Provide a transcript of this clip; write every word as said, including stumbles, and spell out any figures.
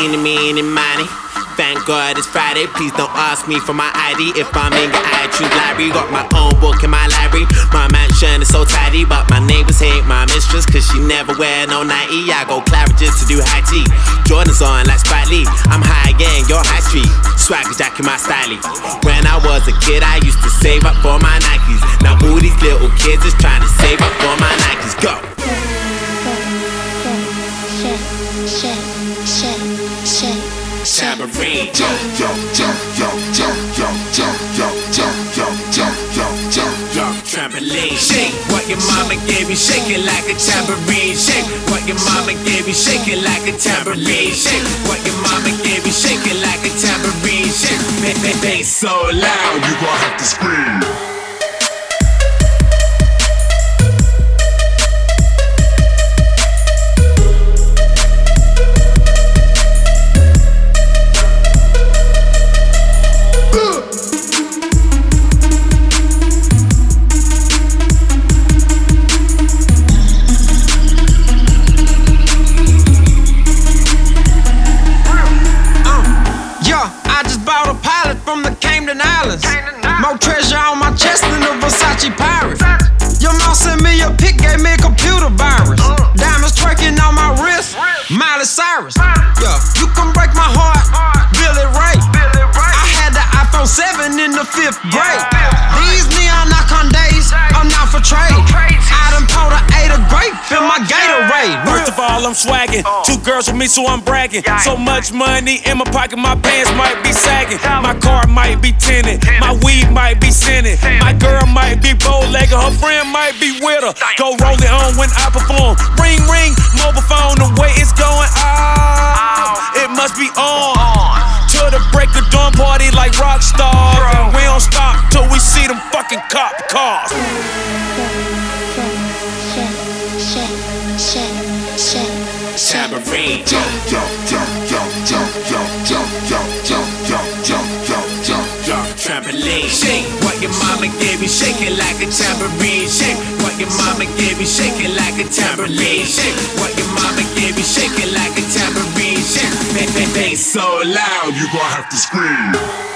eeny, meeny, miny. Thank God it's Friday, please don't ask me for my I D. If I'm in your iTunes library, got my own book in my library. My mansion is so tidy, but my neighbors hate my mistress, cause she never wear no nightie. I go Claridge's to do high tea. Jordan's on like Spike Lee. I'm high again, you're high street. Swagger jack in my stylie. When I was a kid, I used to save up for my Nikes. Now all these little kids is trying to save up for my Nikes. Go! Tambourine. Yo, yo, yo, yo, yo, yo, yo, yo, yo, yo, yo, yo, yo, yo. Trampoline. Shake what your mama gave you, shake it like a tambourine. Shake what your mama gave you, shake it like a tambourine. Shake what your mama gave you, shake it like a tambourine. Shake, bass, bass so loud, You gon' have to scream. From the Cayman Islands, more treasure on my chest than the Versace Pirates. Your mom sent me a pic, gave me a computer virus. Diamonds twerking on my wrist, Miley Cyrus. Yeah, you can break my heart, Billy Ray. I had the iPhone seven in the fifth grade. These neon icon days are not for trade. I done poured a eight of grape in my Gatorade. First of all, I'm swagging. Two girls with me, so I'm bragging. So much money in my pocket, my pants might be sagging. My car might be tinted, my weed might be scented. My girl might be bow-legged, her friend might be with her. Go roll it on when I perform. Ring, ring, mobile phone, the way it's going off, it must be on. Till the break of dawn, party like rock stars. And we don't stop till we see them fucking cop cars. Tambourine. Yo, yo, yo, yo, yo, yo, yo, yo, yo, yo, yo, yo, yo, yo. Trampoline. Shake what your mama gave you, shake it like a tambourine. Shake what your mama gave you, shake it like a tambourine. Shake what your mama gave you, shake it like a tambourine. Shake, bass, bass so loud, You gon' have to scream.